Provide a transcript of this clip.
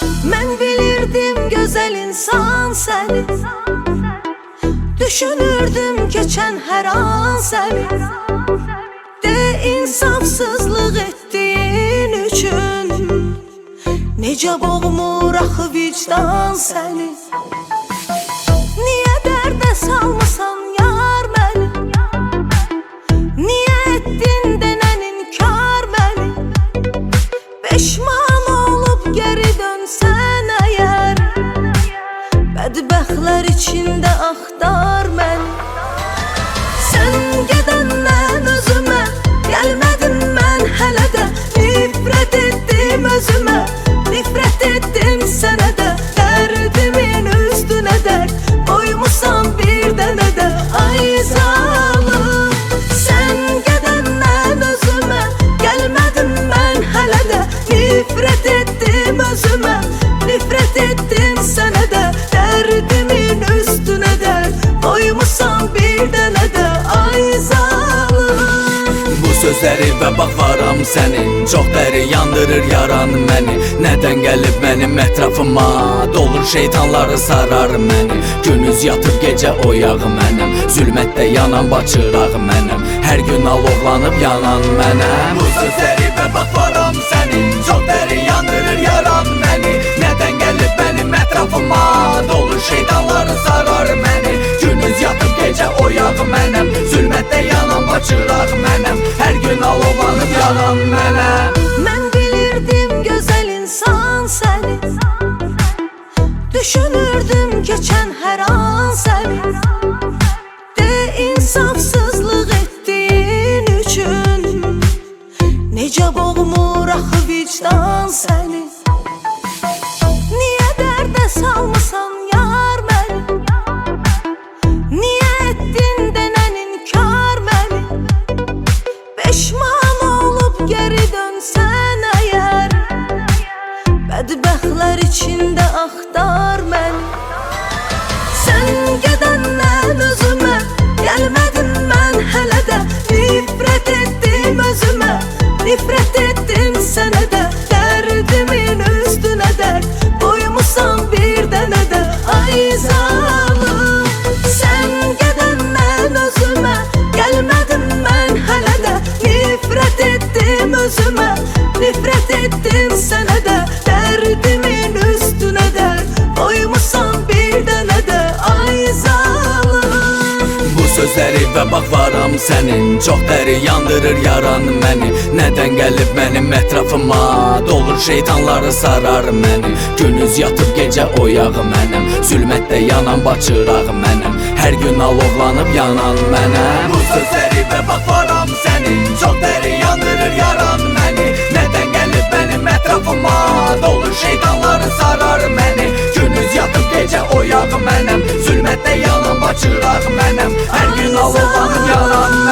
Mən bilirdim gözəl insan səni, düşünürdüm keçən hər an səni. De insafsızlıq etdiyin üçün necə boğmur axı vicdan səni. Niyə dərdə salmısan yar məni, niyə etdin denən inkar məni. Peşman olub geri dönsən əgər, bədbəxtlər içində axtar məni. Sən gedəndən özümə gəlmədim mən hələ də, nifrət etdim özümə, nifrət etdim sənə də. Dərdimin üstünə dərd qoymusan bir dənə də, ay zalım. Sən gedəndən özümə gəlmədim mən hələ də, nifrət etdim özümə, nifrət etdim sənə də. Dərdimin üstünə dərd qoymusan bir dənə də, ay zalım. Bu sözləri və baxvaram sənin çox dəri yandırır yaran məni. Nədən gəlib mənim ətrafıma dolur şeytanları sarar məni. Günüz yatıb gecə oyağı mənəm, zülmətdə yanan başırağı mənəm, hər gün alovlanıb yanan mənəm. Bu sözləri və baxvaram sənin çox dəri yandırır yaran məni. Nədən gəlib mənim ətrafıma dolur şeytanları sarar məni. Günüz yatıb gecə oyağı mənəm, zülmətdə yanan başırağı mənəm, hər gün alovlanıb yanan mənəm. Mən bilirdim gözəl insan səni, düşünürdüm keçən hər an səni. De insafsızlıq etdiyin üçün necə boğmur axı vicdan səni. Niyə dərdə salmısan yar məni, niyə etdin denən inkar məni. Peşman olub geri dönsən əgər, bədbəxtlər içində axtar məni. Sən gedəndən özümə gəlmədim mən hələ də, nifrət etdim özümə, nifrət etdim sənə də. Dərdimin üstünə dərd qoymusan bir dənə də, ay zalım. Sən gedəndən özümə gəlmədim mən hələ də, nifrət etdim özümə, nifrət etdim sənə də. Dərdimin üstünə dərd qoymusan bir dənə də, ay zalım. Bu sözləri və baxvaram sənin çox dəri yandırır yaran məni. Nədən gəlib mənim ətrafıma dolur şeytanları sarar məni. Günüz yatıb gecə oyağı mənəm, zülmətdə yanan başırağı mənəm, hər gün alovlanıb yanan mənəm. Bu sözləri və baxvaram sənin çox dəri yandırır yaran məni. Nədən gəlib mənim ətrafıma dolur şeytanları sarar məni. Günüz yatıb gecə oyağı mənəm, zülmətdə yanan başırağı mənəm, hər gün alovlanıb yanan